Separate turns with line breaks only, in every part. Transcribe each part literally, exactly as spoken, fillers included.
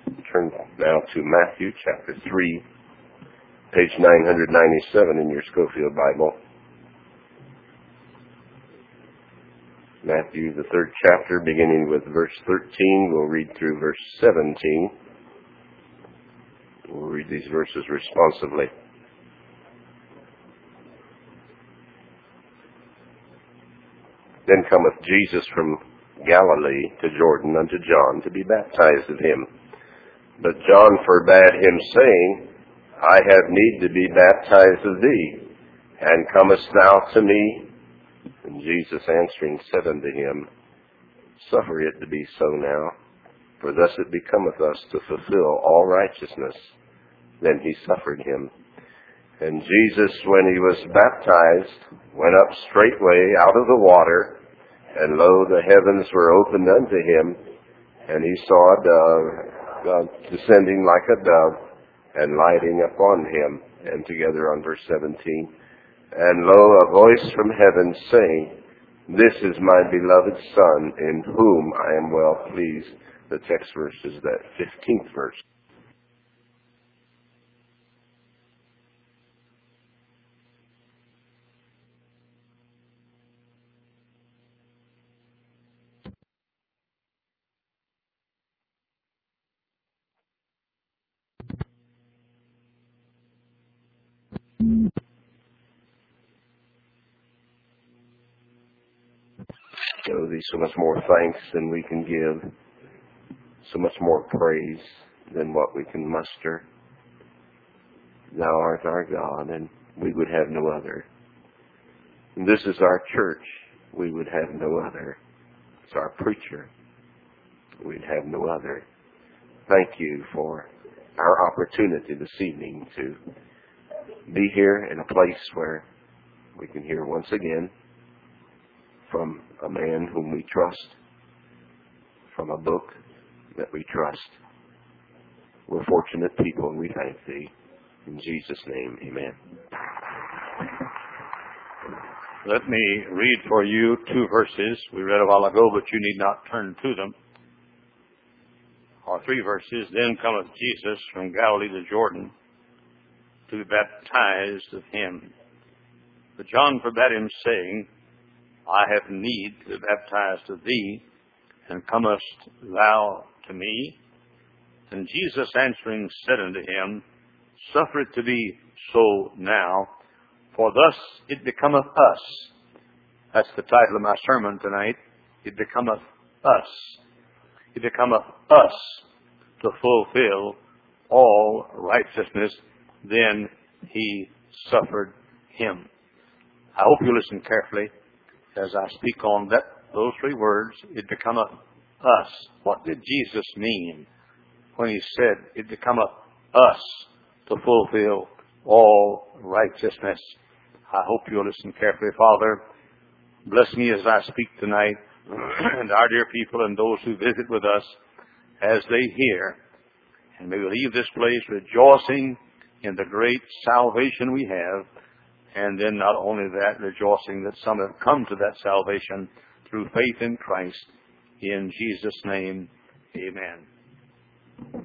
Turn now to Matthew chapter three, page nine ninety-seven in your Scofield Bible. Matthew, the third chapter, beginning with verse thirteen. We'll read through verse seventeen. We'll read these verses responsively. Then cometh Jesus from Galilee to Jordan unto John to be baptized of him. But John forbade him, saying, I have need to be baptized of thee, and comest thou to me? And Jesus answering said unto him, Suffer it to be so now, for thus it becometh us to fulfill all righteousness. Then he suffered him. And Jesus, when he was baptized, went up straightway out of the water, and lo, the heavens were opened unto him, and he saw a dove uh, descending like a dove, and lighting upon him. And together on verse seventeen. And lo, a voice from heaven saying, This is my beloved Son, in whom I am well pleased. The text verse is that fifteenth verse. So these so much more thanks than we can give, so much more praise than what we can muster. Thou art our God, and we would have no other. And this is our church. We would have no other. It's our preacher. We'd have no other. Thank you for our opportunity this evening to be here in a place where we can hear once again from a man whom we trust, from a book that we trust. We're fortunate people, and we thank thee. In Jesus' name, amen.
Let me read for you two verses we read a while ago, but you need not turn to them. Or three verses. Then cometh Jesus from Galilee to Jordan to be baptized of him. But John forbade him, saying, I have need to be baptized of thee, and comest thou to me? And Jesus answering said unto him, Suffer it to be so now, for thus it becometh us. That's the title of my sermon tonight. It becometh us. It becometh us to fulfill all righteousness. Then he suffered him. I hope you listen carefully as I speak on that those three words. It becometh us. What did Jesus mean when he said it becometh us to fulfill all righteousness? I hope you'll listen carefully. Father, bless me as I speak tonight, and our dear people and those who visit with us as they hear. And may we leave this place rejoicing in the great salvation we have, and then not only that, rejoicing that some have come to that salvation through faith in Christ. In Jesus' name, amen.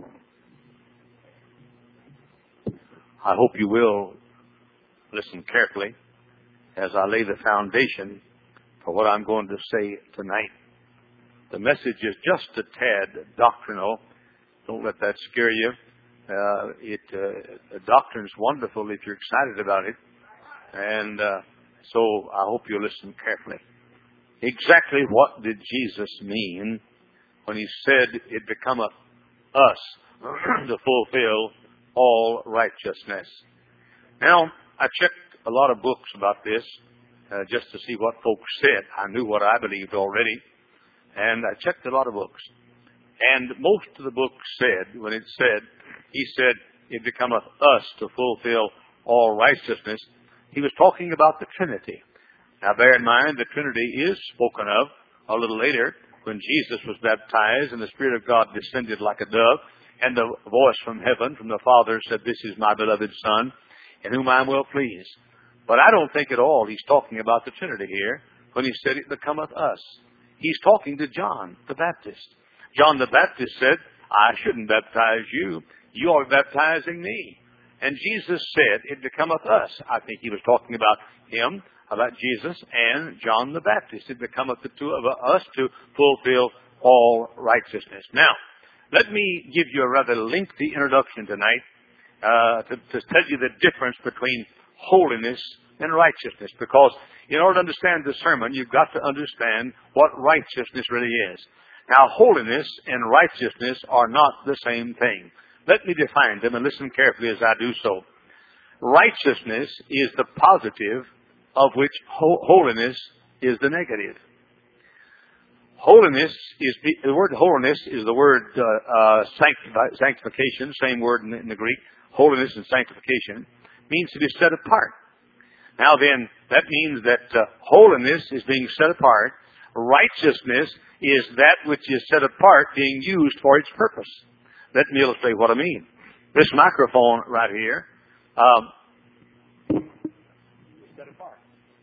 I hope you will listen carefully as I lay the foundation for what I'm going to say tonight. The message is just a tad doctrinal. Don't let that scare you. Uh, it uh, the doctrine's wonderful if you're excited about it. And uh, so I hope you'll listen carefully. Exactly what did Jesus mean when he said it becometh us to fulfill all righteousness? Now, I checked a lot of books about this uh, just to see what folks said. I knew what I believed already. And I checked a lot of books. And most of the books said, when it said, he said, it becometh us to fulfill all righteousness, he was talking about the Trinity. Now bear in mind, the Trinity is spoken of a little later when Jesus was baptized and the Spirit of God descended like a dove, and the voice from heaven, from the Father, said, This is my beloved Son, in whom I am well pleased. But I don't think at all he's talking about the Trinity here when he said it becometh us. He's talking to John the Baptist. John the Baptist said, I shouldn't baptize you. You are baptizing me. And Jesus said, it becometh us. I think he was talking about him, about Jesus and John the Baptist. It becometh the two of us to fulfill all righteousness. Now, let me give you a rather lengthy introduction tonight uh, to, to tell you the difference between holiness and righteousness. Because in order to understand the sermon, you've got to understand what righteousness really is. Now, holiness and righteousness are not the same thing. Let me define them and listen carefully as I do so. Righteousness is the positive of which ho- holiness is the negative. Holiness is, the word holiness is the word uh, uh, sancti- sanctification, same word in, in the Greek. Holiness and sanctification means to be set apart. Now then, that means that uh, holiness is being set apart. Righteousness is that which is set apart being used for its purpose. Let me illustrate what I mean. This microphone right here, um, set apart.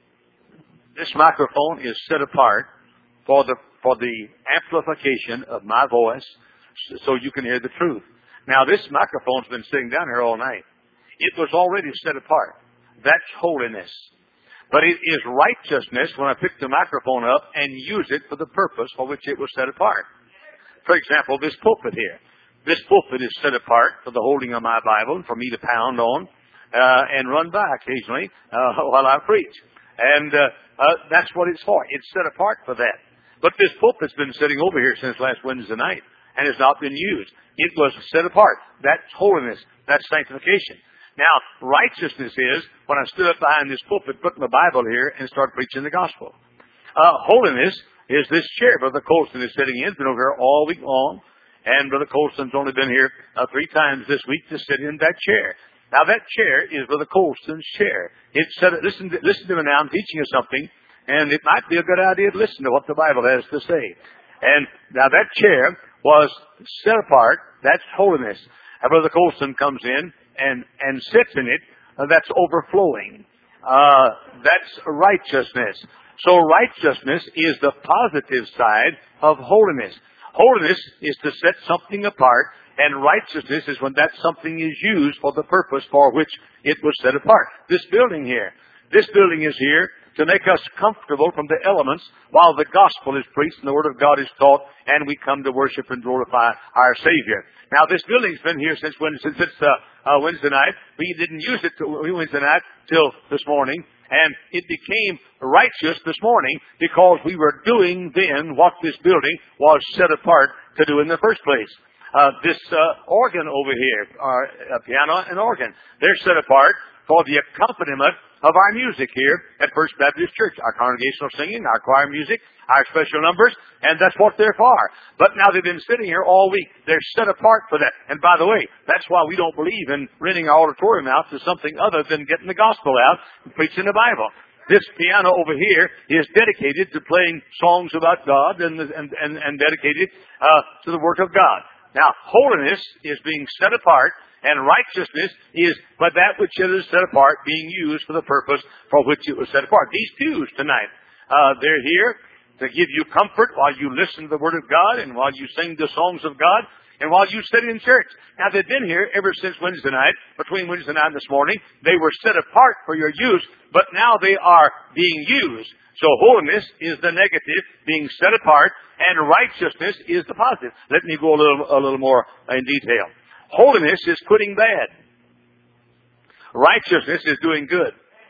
This microphone is set apart for the for the amplification of my voice, so you can hear the truth. Now, this microphone's been sitting down here all night. It was already set apart. That's holiness. But it is righteousness when I pick the microphone up and use it for the purpose for which it was set apart. For example, this pulpit here. This pulpit is set apart for the holding of my Bible, for me to pound on uh, and run by occasionally uh, while I preach. And uh, uh, that's what it's for. It's set apart for that. But this pulpit's been sitting over here since last Wednesday night and has not been used. It was set apart. That's holiness. That's sanctification. Now, righteousness is when I stood up behind this pulpit, put my Bible here, and started preaching the gospel. Uh, holiness is this chair Brother Colston is sitting in. He's been over here all week long. And Brother Colston's only been here uh, three times this week to sit in that chair. Now, that chair is Brother Colston's chair. It's set, listen, to, listen to me now. I'm teaching you something. And it might be a good idea to listen to what the Bible has to say. And now that chair was set apart. That's holiness. And Brother Colston comes in and, and sits in it. Uh, that's overflowing. Uh, that's righteousness. So righteousness is the positive side of holiness. Holiness is to set something apart, and righteousness is when that something is used for the purpose for which it was set apart. This building here, this building is here to make us comfortable from the elements while the gospel is preached and the word of God is taught, and we come to worship and glorify our Savior. Now, this building's been here since when, since it's uh, uh, Wednesday night. We didn't use it till Wednesday night till this morning, and it became righteous this morning because we were doing then what this building was set apart to do in the first place. Uh, this uh, organ over here, our uh, piano and organ, they're set apart for the accompaniment of our music here at First Baptist Church, our congregational singing, our choir music, our special numbers, and that's what they're for. But now they've been sitting here all week. They're set apart for that. And by the way, that's why we don't believe in renting our auditorium out to something other than getting the gospel out and preaching the Bible. This piano over here is dedicated to playing songs about God and and and, and dedicated uh, to the work of God. Now, holiness is being set apart, and righteousness is by that which it is set apart being used for the purpose for which it was set apart. These pews tonight, uh, they're here to give you comfort while you listen to the Word of God and while you sing the songs of God and while you sit in church. Now, they've been here ever since Wednesday night. Between Wednesday night and this morning, they were set apart for your use, but now they are being used. So holiness is the negative, being set apart, and righteousness is the positive. Let me go a little, a little more in detail. Holiness is quitting bad. Righteousness is doing good.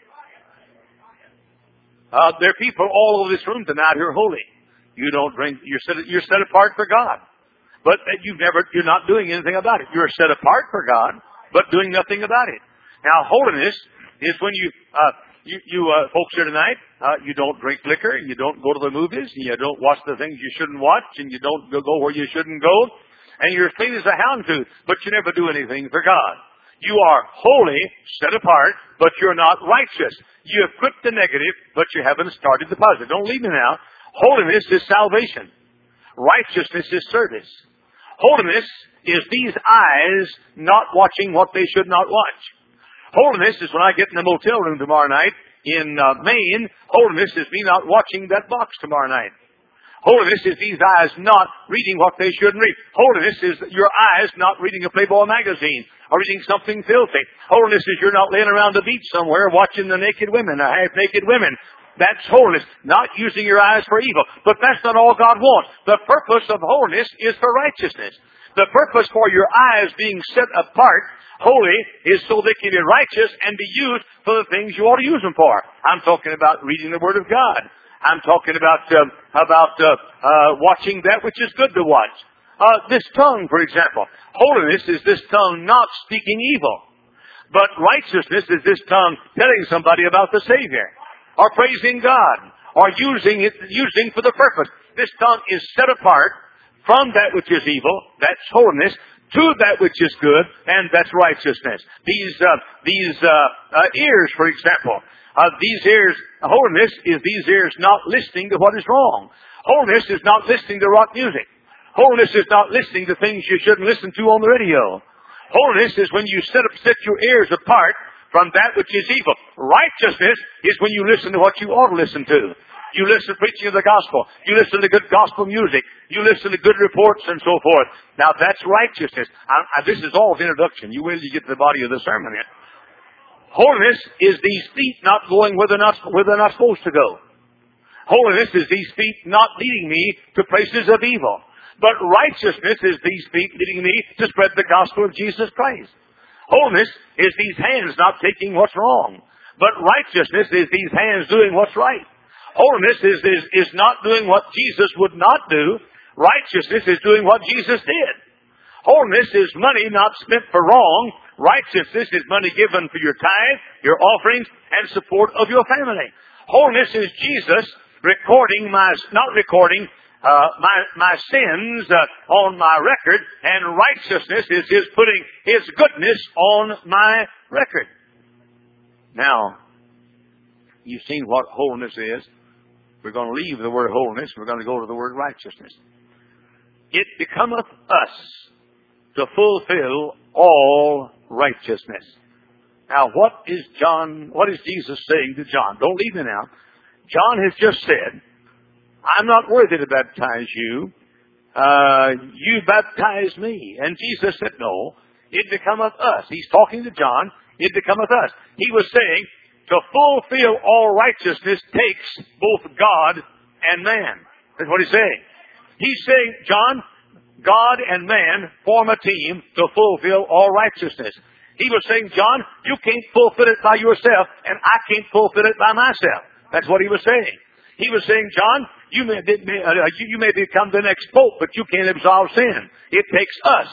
Uh, there are people all over this room tonight who are holy. You don't drink. You're set. You're set apart for God, but you've never. You're not doing anything about it. You're set apart for God, but doing nothing about it. Now, holiness is when you. Uh, You, you uh, folks here tonight, uh, you don't drink liquor, you don't go to the movies, you don't watch the things you shouldn't watch, and you don't go where you shouldn't go, and you're clean as a hound tooth, but you never do anything for God. You are holy, set apart, but you're not righteous. You have quit the negative, but you haven't started the positive. Don't leave me now. Holiness is salvation. Righteousness is service. Holiness is these eyes not watching what they should not watch. Holiness is when I get in the motel room tomorrow night in uh, Maine. Holiness is me not watching that box tomorrow night. Holiness is these eyes not reading what they shouldn't read. Holiness is your eyes not reading a Playboy magazine or reading something filthy. Holiness is you're not laying around the beach somewhere watching the naked women, or half-naked women. That's holiness, not using your eyes for evil. But that's not all God wants. The purpose of holiness is for righteousness. The purpose for your eyes being set apart, holy, is so they can be righteous and be used for the things you ought to use them for. I'm talking about reading the Word of God. I'm talking about um, about uh, uh, watching that which is good to watch. Uh, this tongue, for example. Holiness is this tongue not speaking evil. But righteousness is this tongue telling somebody about the Savior, or praising God, or using it using for the purpose. This tongue is set apart from that which is evil, that's holiness, to that which is good, and that's righteousness. These uh, these uh, uh, ears, for example. Uh, these ears, holiness is these ears not listening to what is wrong. Holiness is not listening to rock music. Holiness is not listening to things you shouldn't listen to on the radio. Holiness is when you set up, set your ears apart from that which is evil. Righteousness is when you listen to what you ought to listen to. You listen to preaching of the gospel. You listen to good gospel music. You listen to good reports and so forth. Now that's righteousness. I, I, this is all the introduction. You wait till you get to the body of the sermon here. Holiness is these feet not going where they're not, where they're not supposed to go. Holiness is these feet not leading me to places of evil. But righteousness is these feet leading me to spread the gospel of Jesus Christ. Holiness is these hands not taking what's wrong. But righteousness is these hands doing what's right. Holiness is, is, is not doing what Jesus would not do. Righteousness is doing what Jesus did. Holiness is money not spent for wrong. Righteousness is money given for your tithe, your offerings, and support of your family. Holiness is Jesus recording my, not recording, uh, my, my sins uh, on my record, and righteousness is His putting His goodness on my record. Now, you've seen what holiness is. We're going to leave the word holiness. We're going to go to the word righteousness. It becometh us to fulfill all righteousness. Now, what is John, what is Jesus saying to John? Don't leave me now. John has just said, I'm not worthy to baptize you. Uh, you baptize me. And Jesus said, no, it becometh us. He's talking to John. It becometh us. He was saying, to fulfill all righteousness takes both God and man. That's what he's saying. He's saying, John, God and man form a team to fulfill all righteousness. He was saying, John, you can't fulfill it by yourself, and I can't fulfill it by myself. That's what he was saying. He was saying, John, you may, uh, you may become the next pope, but you can't absolve sin. It takes us.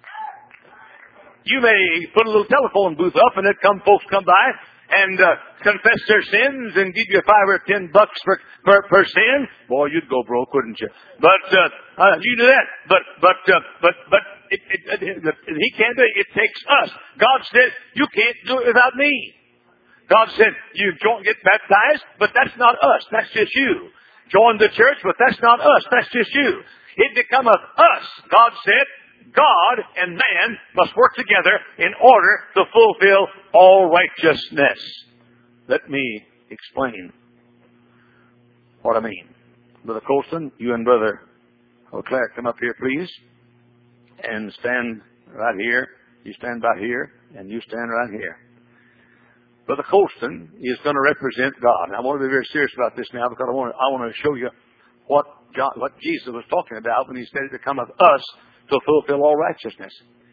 You may put a little telephone booth up, and then come folks come by and uh, confess their sins and give you five or ten bucks per, per, per sin. Boy, you'd go broke, wouldn't you? But uh, uh, you do that. But but uh, but but it, it, it, it, he can't do it. It takes us. God said, you can't do it without me. God said, you don't get baptized, but that's not us. That's just you. Join the church, but that's not us. That's just you. It becometh us. God said, God and man must work together in order to fulfill all righteousness. Let me explain what I mean. Brother Colston, you and Brother O'Clair, come up here, please, and stand right here. You stand by here, and you stand right here. Brother Colston is going to represent God. And I want to be very serious about this now, because I want to, I want to show you what John, what Jesus was talking about when he said it to come of us to fulfill all righteousness.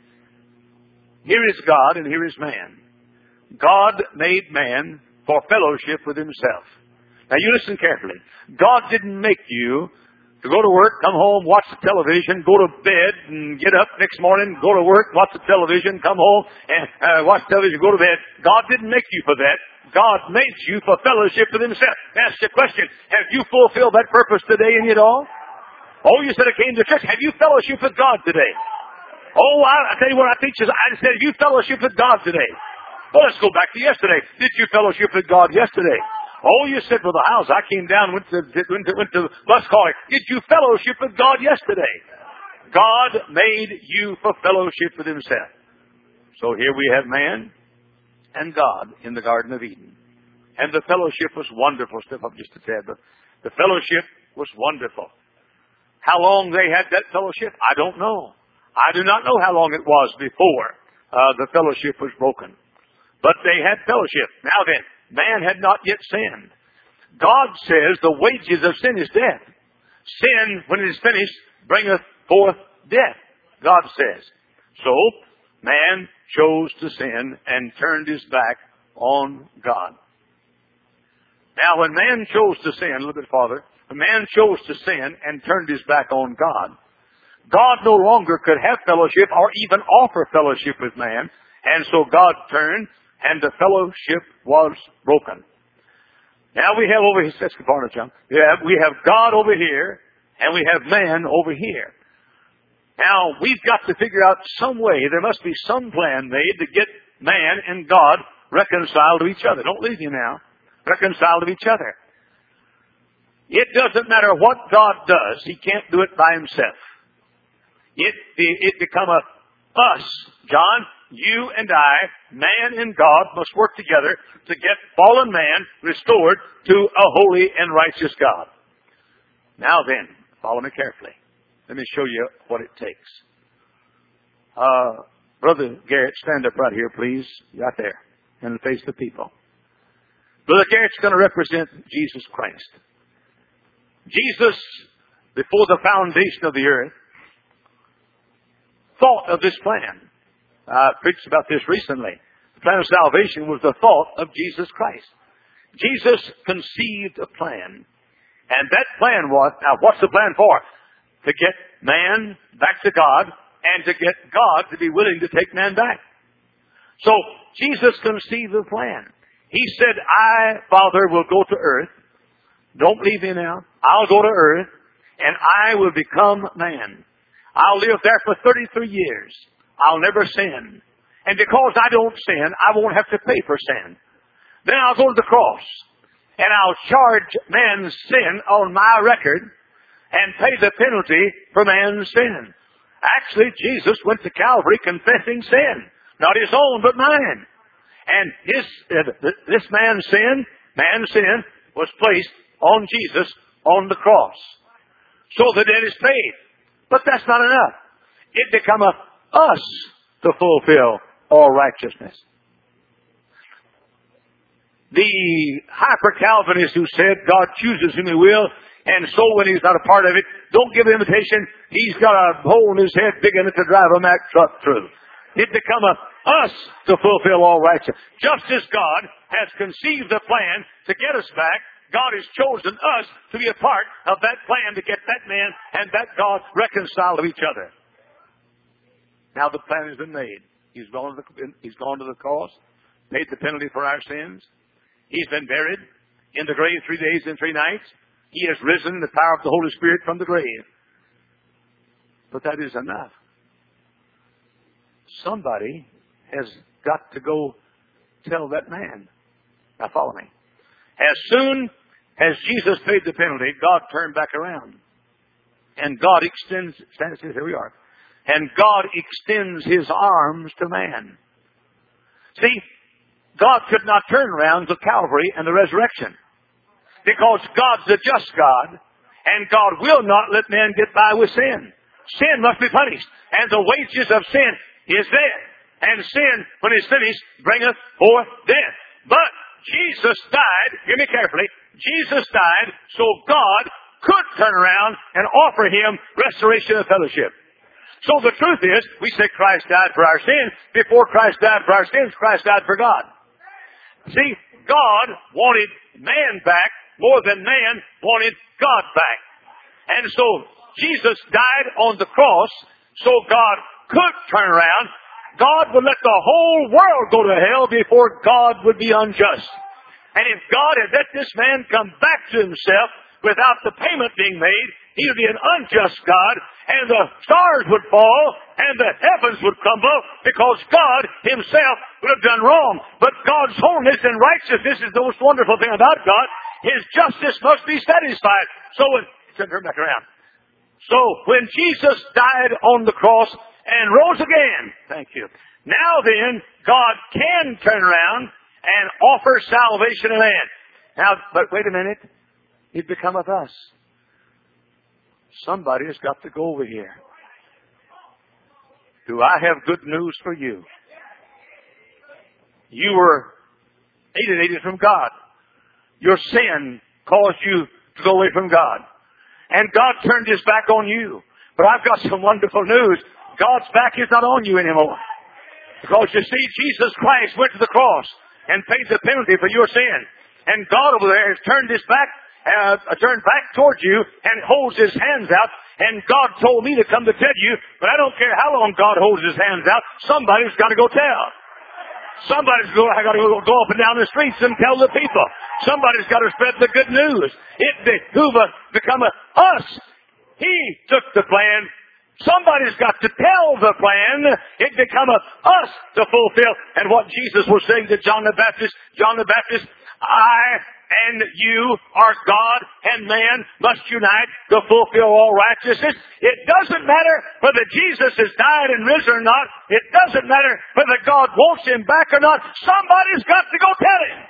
Here is God and here is man. God made man for fellowship with himself. Now you listen carefully. God didn't make you to go to work, come home, watch the television, go to bed, and get up next morning, go to work, watch the television, come home, and uh, watch television, go to bed. God didn't make you for that. God made you for fellowship with himself. Ask you a question. Have you fulfilled that purpose today in it all? Oh, you said I came to church. Have you fellowship with God today? Oh, I, I tell you what I teach is, I said, have you fellowship with God today? Well, let's go back to yesterday. Did you fellowship with God yesterday? Oh, you said, Brother House, I came down, went to, went to, went to bus calling. Did you fellowship with God yesterday? God made you for fellowship with himself. So here we have man and God in the Garden of Eden. And the fellowship was wonderful. Step up just a tad, but the fellowship was wonderful. How long they had that fellowship, I don't know. I do not know how long it was before uh, the fellowship was broken. But they had fellowship. Now then, man had not yet sinned. God says the wages of sin is death. Sin, when it is finished, bringeth forth death, God says. So, man chose to sin and turned his back on God. Now, when man chose to sin, a little bit farther, when man chose to sin and turned his back on God, God no longer could have fellowship or even offer fellowship with man, and so God turned, and the fellowship was broken. Now we have over here, that's John. We have, we have God over here, and we have man over here. Now, we've got to figure out some way, there must be some plan made to get man and God reconciled to each other. Don't leave you now. Reconciled to each other. It doesn't matter what God does, He can't do it by Himself. It, it becometh us, John, you and I, man and God must work together to get fallen man restored to a holy and righteous God. Now then, follow me carefully. Let me show you what it takes. Uh, Brother Garrett, stand up right here, please. Right there, in the face of the people. Brother Garrett's going to represent Jesus Christ. Jesus, before the foundation of the earth, thought of this plan. I preached about this recently. The plan of salvation was the thought of Jesus Christ. Jesus conceived a plan. And that plan was, now what's the plan for? To get man back to God and to get God to be willing to take man back. So Jesus conceived a plan. He said, I, Father, will go to earth. Don't leave me now. I'll go to earth and I will become man. I'll live there for thirty-three years. I'll never sin. And because I don't sin, I won't have to pay for sin. Then I'll go to the cross and I'll charge man's sin on my record and pay the penalty for man's sin. Actually, Jesus went to Calvary confessing sin. Not his own, but mine. And his, uh, this man's sin, man's sin, was placed on Jesus on the cross. So the debt is paid. But that's not enough. It becometh us to fulfill all righteousness. The hyper-Calvinist who said God chooses whom He will, and so when He's not a part of it, don't give Him invitation. He's got a hole in His head big enough to drive a Mack truck through. It becometh us to fulfill all righteousness. Just as God has conceived a plan to get us back, God has chosen us to be a part of that plan to get that man and that God reconciled to each other. Now the plan has been made. He's gone to the, he's gone to the cross, paid the penalty for our sins. He's been buried in the grave three days and three nights. He has risen in the power of the Holy Spirit from the grave. But that is enough. Somebody has got to go tell that man. Now follow me. As soon as Jesus paid the penalty, God turned back around. And God extends, stand still, here we are. And God extends His arms to man. See, God could not turn around to Calvary and the resurrection. Because God's a just God, and God will not let man get by with sin. Sin must be punished, and the wages of sin is death. And sin, when it's finished, bringeth forth death. But Jesus died, hear me carefully, Jesus died so God could turn around and offer him restoration of fellowship. So the truth is, we say Christ died for our sins. Before Christ died for our sins, Christ died for God. See, God wanted man back more than man wanted God back. And so Jesus died on the cross so God could turn around. God would let the whole world go to hell before God would be unjust. And if God had let this man come back to himself without the payment being made, he would be an unjust God, and the stars would fall, and the heavens would crumble, because God himself would have done wrong. But God's holiness and righteousness is the most wonderful thing about God. His justice must be satisfied. So when, turn back around. So when Jesus died on the cross and rose again, thank you. Now then, God can turn around and offer salvation to man. Now, but wait a minute. It becometh us. Somebody's got to go over here. Do I have good news for you? You were alienated from God. Your sin caused you to go away from God. And God turned His back on you. But I've got some wonderful news. God's back is not on you anymore. Because you see, Jesus Christ went to the cross and paid the penalty for your sin. And God over there has turned His back, uh, turned back towards you and holds His hands out. And God told me to come to tell you, but I don't care how long God holds His hands out. Somebody's got to go tell. Somebody's got to go up and down the streets and tell the people. Somebody's got to spread the good news. It behooveth become us. He took the plan. Somebody's got to tell the plan. It becometh us to fulfill. And what Jesus was saying to John the Baptist, John the Baptist, I and you are God and man must unite to fulfill all righteousness. It doesn't matter whether Jesus has died and risen or not. It doesn't matter whether God wants Him back or not. Somebody's got to go tell Him.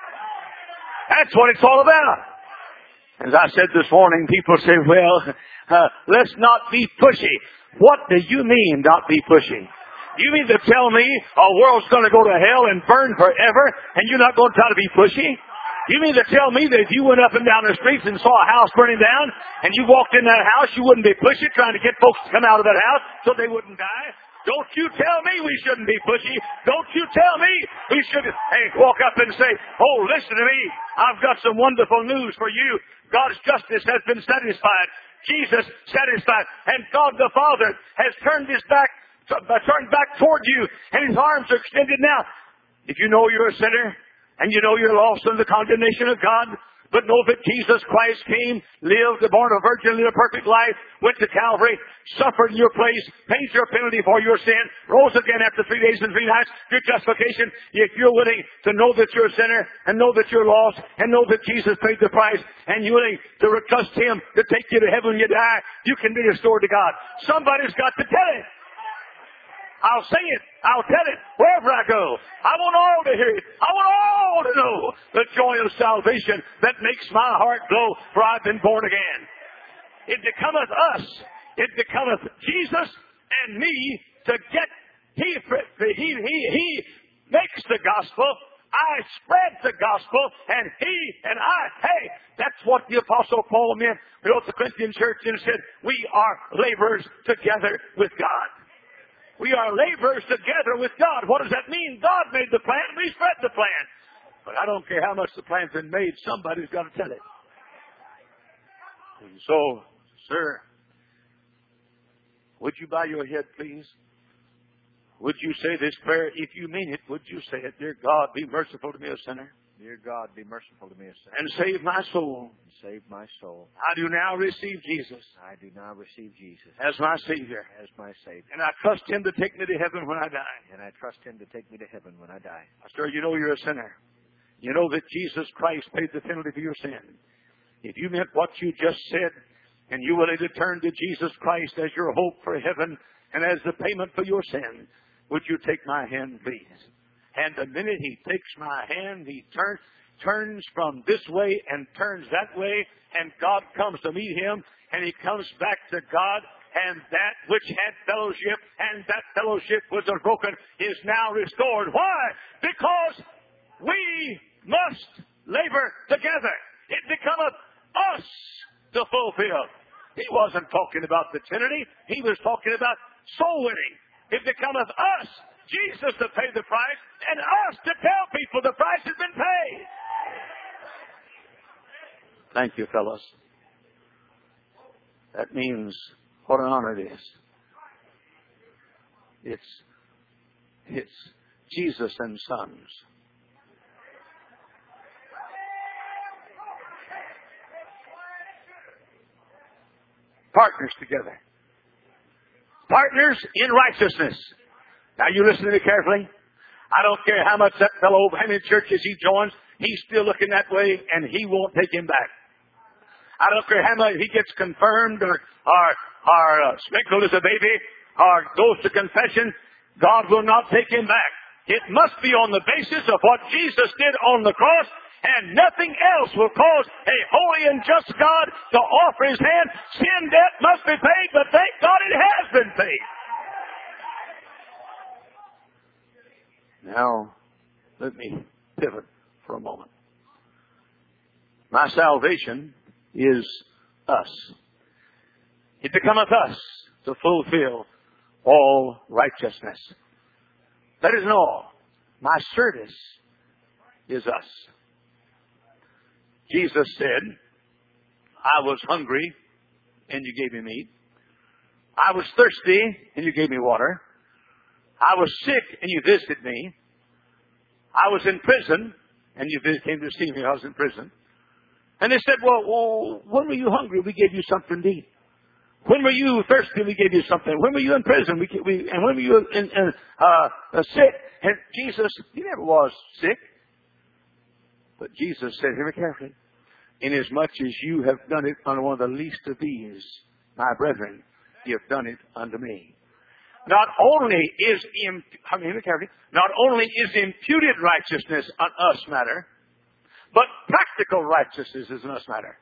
That's what it's all about. As I said this morning, people say, well, uh, let's not be pushy. What do you mean, not be pushy? You mean to tell me a world's going to go to hell and burn forever and you're not going to try to be pushy? You mean to tell me that if you went up and down the streets and saw a house burning down and you walked in that house, you wouldn't be pushy trying to get folks to come out of that house so they wouldn't die? Don't you tell me we shouldn't be pushy. Don't you tell me we should hey, walk up and say, oh, listen to me. I've got some wonderful news for you. God's justice has been satisfied. Jesus satisfied. And God the Father has turned His back, turned back toward you, and His arms are extended now. If you know you're a sinner, and you know you're lost in the condemnation of God, but know that Jesus Christ came, lived, born a virgin, lived a perfect life, went to Calvary, suffered in your place, paid your penalty for your sin, rose again after three days and three nights, your justification. If you're willing to know that you're a sinner, and know that you're lost, and know that Jesus paid the price, and you're willing to trust Him to take you to heaven when you die, you can be restored to God. Somebody's got to tell it. I'll sing it. I'll tell it wherever I go. I want all to hear it. I want all to know the joy of salvation that makes my heart glow, for I've been born again. It becometh us. It becometh Jesus and me to get, He, he, he, he makes the gospel. I spread the gospel, and He and I, hey, that's what the Apostle Paul meant. He wrote the Corinthian church and said, we are laborers together with God. We are laborers together with God. What does that mean? God made the plan. We spread the plan. But I don't care how much the plan's been made. Somebody's got to tell it. And so, sir, would you bow your head, please? Would you say this prayer? If you mean it, would you say it? Dear God, be merciful to me, a sinner.
Dear God, be merciful to me, a sinner.
And save my soul.
And save my soul.
I do now receive Jesus.
I do now receive Jesus.
As my Savior.
As my Savior.
And I trust Him to take me to heaven when I die.
And I trust Him to take me to heaven when I die.
Sir, you know you're a sinner. You know that Jesus Christ paid the penalty for your sin. If you meant what you just said, and you willing to turn to Jesus Christ as your hope for heaven and as the payment for your sin, would you take my hand, please? And the minute He takes my hand, He turns turns from this way and turns that way, and God comes to meet him, and he comes back to God, and that which had fellowship, and that fellowship was broken, is now restored. Why? Because we must labor together. It becometh us to fulfill. He wasn't talking about the Trinity. He was talking about soul winning. It becometh us, Jesus, to pay the price, and us to tell people the price has been paid. Thank you, fellas. That means what an honor it is. It's, it's Jesus and Sons. Partners together. Partners in righteousness. Now you listen to me carefully. I don't care how much that fellow, how many churches he joins, he's still looking that way, and he won't take him back. I don't care how much he gets confirmed or, or, or uh, sprinkled as a baby or goes to confession, God will not take him back. It must be on the basis of what Jesus did on the cross And nothing else will cause a holy and just God to offer His hand. Sin debt must be paid, but thank God it has been paid. Now, let me pivot for a moment. My salvation is us. It becometh us to fulfill all righteousness. That isn't all. My service is us. Jesus said, I was hungry and you gave me meat. I was thirsty and you gave me water. I was sick and you visited me. I was in prison and you came to see me. I was in prison. And they said, well, well, when were you hungry? We gave you something to eat. When were you thirsty? We gave you something. When were you in prison? We, we and when were you in, in, uh, uh, sick? And Jesus, He never was sick. But Jesus said, hear me carefully. Inasmuch as you have done it unto one of the least of these, my brethren, you have done it unto me. Not only is I mean, hear me carefully, not only is imputed righteousness an us matter, but practical righteousness is an us matter.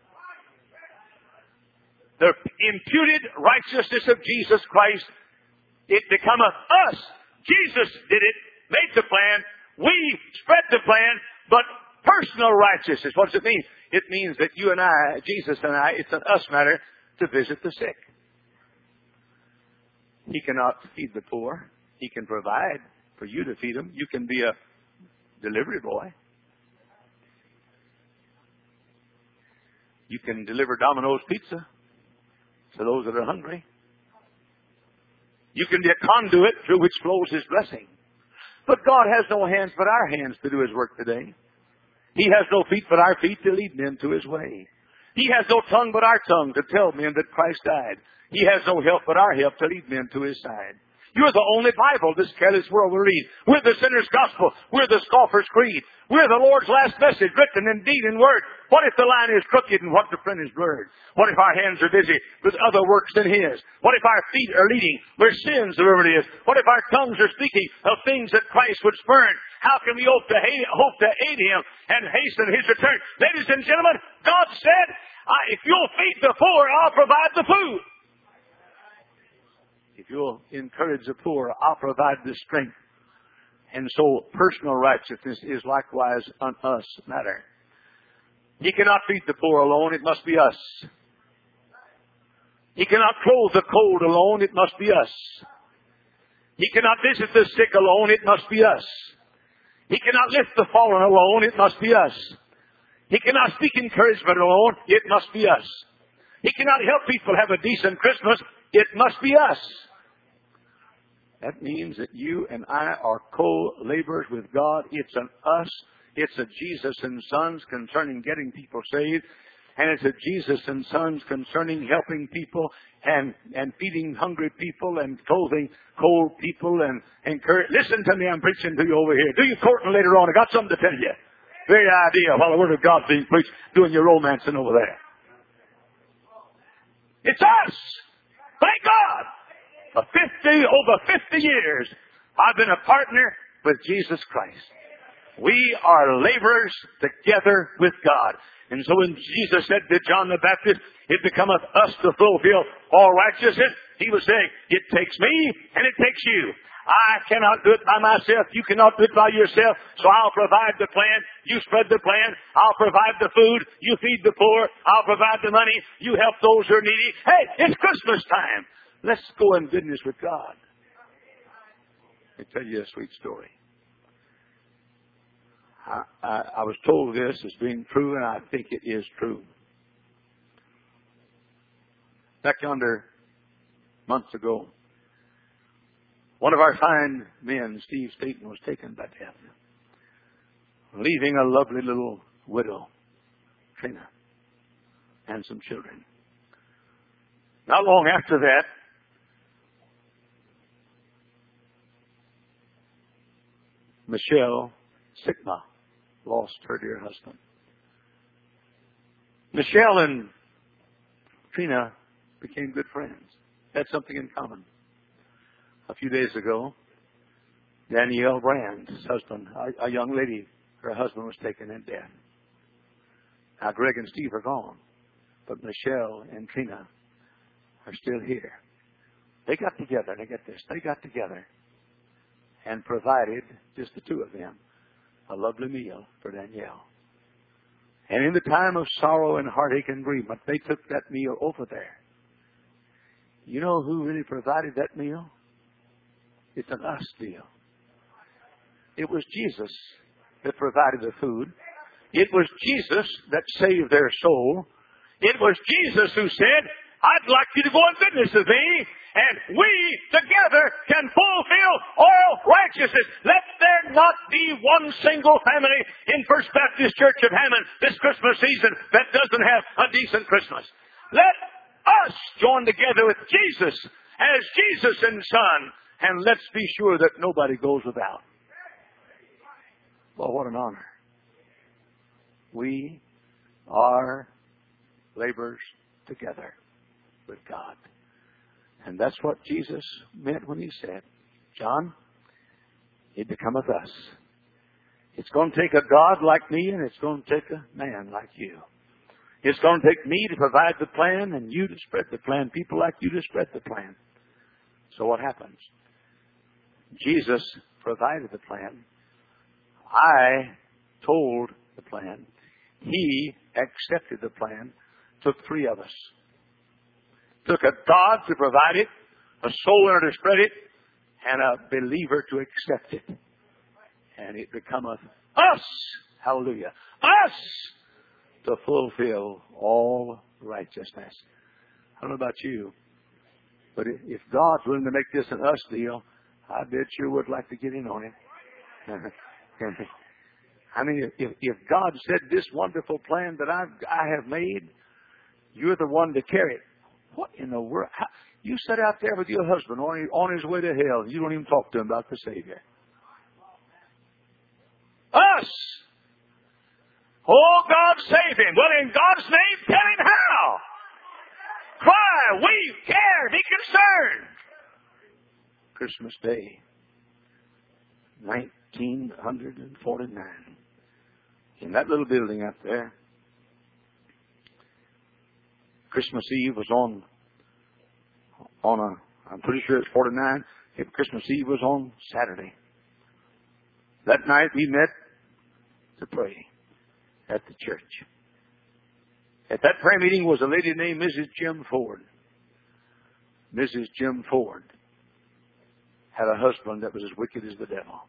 The imputed righteousness of Jesus Christ, it becometh us. Jesus did it, made the plan, we spread the plan, but personal righteousness, what does it mean? It means that you and I, Jesus and I, it's an us matter to visit the sick. He cannot feed the poor. He can provide for you to feed them. You can be a delivery boy. You can deliver Domino's pizza to those that are hungry. You can be a conduit through which flows His blessing. But God has no hands but our hands to do His work today. He has no feet but our feet to lead men to His way. He has no tongue but our tongue to tell men that Christ died. He has no help but our help to lead men to His side. You're the only Bible this careless world will read. We're the sinner's gospel. We're the scoffer's creed. We're the Lord's last message, written in deed and word. What if the line is crooked and what the print is blurred? What if our hands are busy with other works than His? What if our feet are leading where sins wherever it is? What if our tongues are speaking of things that Christ would spurn? How can we hope to, hate, hope to aid Him and hasten His return? Ladies and gentlemen, God said, if you'll feed the poor, I'll provide the food. If you'll encourage the poor, I'll provide the strength. And so personal righteousness is likewise an us matter. He cannot feed the poor alone, it must be us. He cannot clothe the cold alone, it must be us. He cannot visit the sick alone, it must be us. He cannot lift the fallen alone, it must be us. He cannot speak encouragement alone, it must be us. He cannot help people have a decent Christmas, it must be us. That means that you and I are co-laborers with God. It's an us. It's a Jesus and Sons concerning getting people saved. And it's a Jesus and Sons concerning helping people and, and feeding hungry people and clothing cold people and encourage. Listen to me, I'm preaching to you over here. Do your courting later on. I got something to tell you. Very idea while the Word of God's being preached, doing your romancing over there. It's us. Thank God. For fifty, over fifty years, I've been a partner with Jesus Christ. We are laborers together with God. And so when Jesus said to John the Baptist, it becometh us to fulfill all righteousness, He was saying, it takes me and it takes you. I cannot do it by myself. You cannot do it by yourself. So I'll provide the plan. You spread the plan. I'll provide the food. You feed the poor. I'll provide the money. You help those who are needy. Hey, it's Christmas time. Let's go in business with God. Let me tell you a sweet story. I, I, I was told this as being true, and I think it is true. Back yonder, months ago, one of our fine men, Steve Staten, was taken by death, leaving a lovely little widow, Trina, and some children. Not long after that, Michelle Sigma lost her dear husband. Michelle and Trina became good friends. Had something in common. A few days ago, Danielle Brand's husband, a, a young lady, her husband was taken in death.
Now, Greg and Steve are gone, but Michelle and Trina are still here. They got together, and I get this, they got together and provided, just the two of them, a lovely meal for Danielle. And in the time of sorrow and heartache and bereavement, they took that meal over there. You know who really provided that meal? It's an us deal. It was Jesus that provided the food. It was Jesus that saved their soul. It was Jesus who said, I'd like you to go and witness with me, and we together can fulfill all righteousness. Let there not be one single family in First Baptist Church of Hammond this Christmas season that doesn't have a decent Christmas. Let us join together with Jesus as Jesus and Son, and let's be sure that nobody goes without. Well, what an honor. We are laborers together with God. And that's what Jesus meant when he said, John, it becometh us. It's going to take a God like me, and it's going to take a man like you. It's going to take me to provide the plan and you to spread the plan, people like you to spread the plan. So what happens? Jesus provided the plan. I told the plan. He accepted the plan. Took three of us. Took a God to provide it, a soul winner to spread it, and a believer to accept it. And it becometh us, hallelujah, us to fulfill all righteousness. I don't know about you, but if God's willing to make this an us deal, I bet you would like to get in on it. I mean, if, if God said this wonderful plan that I've, I have made, you're the one to carry it. What in the world? How, you sit out there with your husband on, on his way to hell, and you don't even talk to him about the Savior. Us! Oh, God, save him. Well, in God's name, tell him how. Cry, weep, care, be concerned. Christmas Day, nineteen forty-nine. In that little building up there, Christmas Eve was on, on a, I'm pretty sure it's forty-nine. If Christmas Eve was on Saturday. That night we met to pray at the church. At that prayer meeting was a lady named Missus Jim Ford. Missus Jim Ford had a husband that was as wicked as the devil.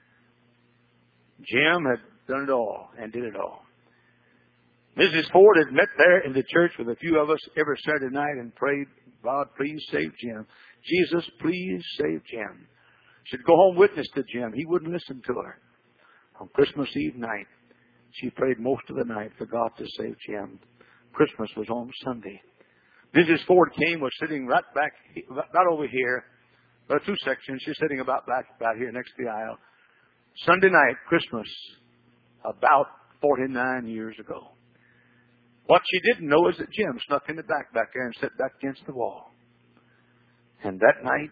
Jim had done it all and did it all. Missus Ford had met there in the church with a few of us every Saturday night and prayed, God, please save Jim. Jesus, please save Jim. She'd go home witness to Jim. He wouldn't listen to her. On Christmas Eve night, she prayed most of the night for God to save Jim. Christmas was on Sunday. Missus Ford came, was sitting right back, right over here. There are two sections. She's sitting about back, about here next to the aisle. Sunday night, Christmas, about forty-nine years ago. What she didn't know is that Jim snuck in the back back there and sat back against the wall. And that night,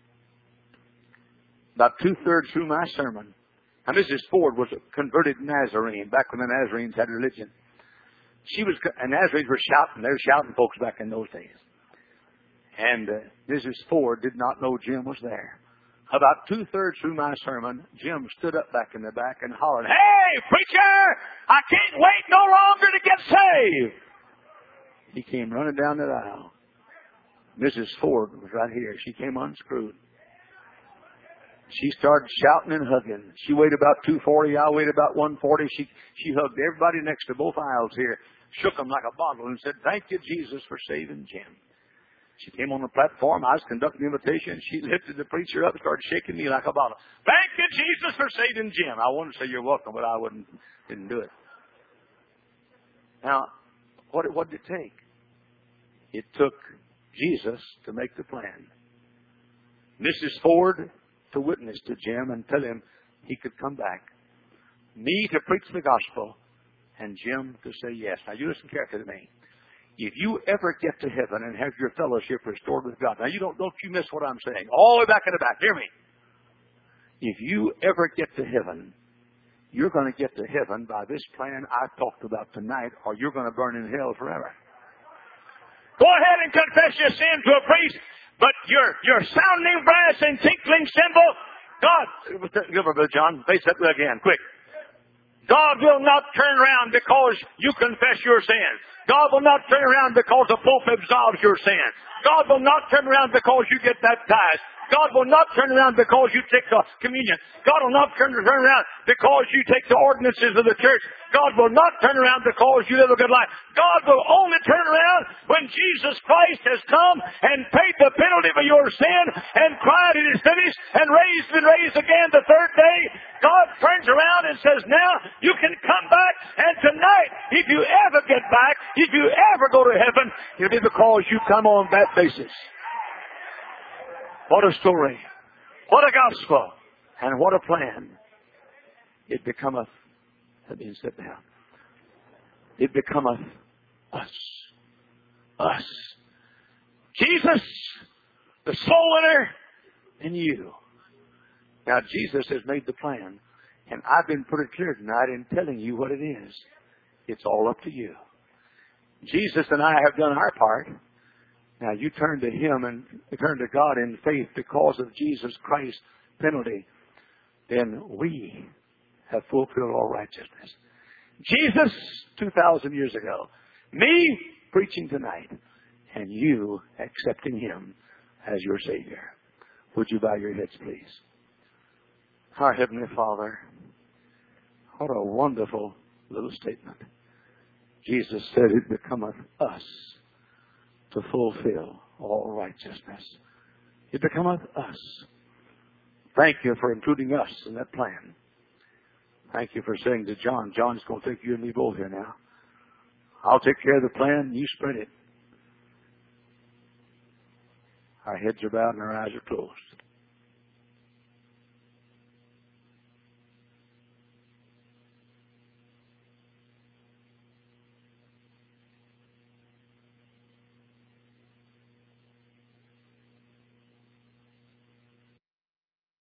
about two-thirds through my sermon, now Missus Ford was a converted Nazarene back when the Nazarenes had religion. She was, and Nazarenes were shouting. They were shouting folks back in those days. And uh, Missus Ford did not know Jim was there. About two-thirds through my sermon, Jim stood up back in the back and hollered, "Hey, preacher, I can't wait no longer to get saved." He came running down the aisle. Missus Ford was right here. She came unscrewed. She started shouting and hugging. She weighed about two forty. I weighed about one forty. She, she hugged everybody next to both aisles here, shook them like a bottle, and said, "Thank you, Jesus, for saving Jim." She came on the platform. I was conducting the invitation. She lifted the preacher up and started shaking me like a bottle. "Thank you, Jesus, for saving Jim." I wanted to say you're welcome, but I wouldn't, didn't do it. Now, what, what did it take? It took Jesus to make the plan. Missus Ford to witness to Jim and tell him he could come back. Me to preach the gospel, and Jim to say yes. Now, you listen carefully to me. If you ever get to heaven and have your fellowship restored with God, now you don't, don't you miss what I'm saying. All the way back in the back, hear me. If you ever get to heaven You're going to get to heaven by this plan I've talked about tonight, or you're going to burn in hell forever.
Go ahead and confess your sin to a priest, but your your sounding brass and tinkling cymbal, God, give her, Brother John, face that again, quick. God will not turn around because you confess your sins. God will not turn around because the Pope absolves your sins. God will not turn around because you get baptized. God will not turn around because you take the communion. God will not turn around because you take the ordinances of the church. God will not turn around because you live a good life. God will only turn around when Jesus Christ has come and paid the penalty for your sin and cried, "It is finished," and raised and raised again the third day. God turns around and says, "Now you can come back." And tonight, if you ever get back, if you ever go to heaven, it'll be because you come on that basis. What a story. What a gospel. And what a plan. It becometh, let me sit down. It becometh us. Us. Jesus, the soul winner, and you. Now Jesus has made the plan. And I've been pretty clear tonight in telling you what it is. It's all up to you. Jesus and I have done our part. Now you turn to Him and turn to God in faith because of Jesus Christ's penalty. Then we have fulfilled all righteousness. Jesus, two thousand years ago. Me, preaching tonight. And you accepting Him as your Savior. Would you bow your heads, please? Our Heavenly Father, what a wonderful little statement. Jesus said, "It becometh us to fulfill all righteousness." It becometh us. Thank you for including us in that plan. Thank you for saying to John, John's going to take you and me both here now. I'll take care of the plan, you spread it. Our heads are bowed and our eyes are closed.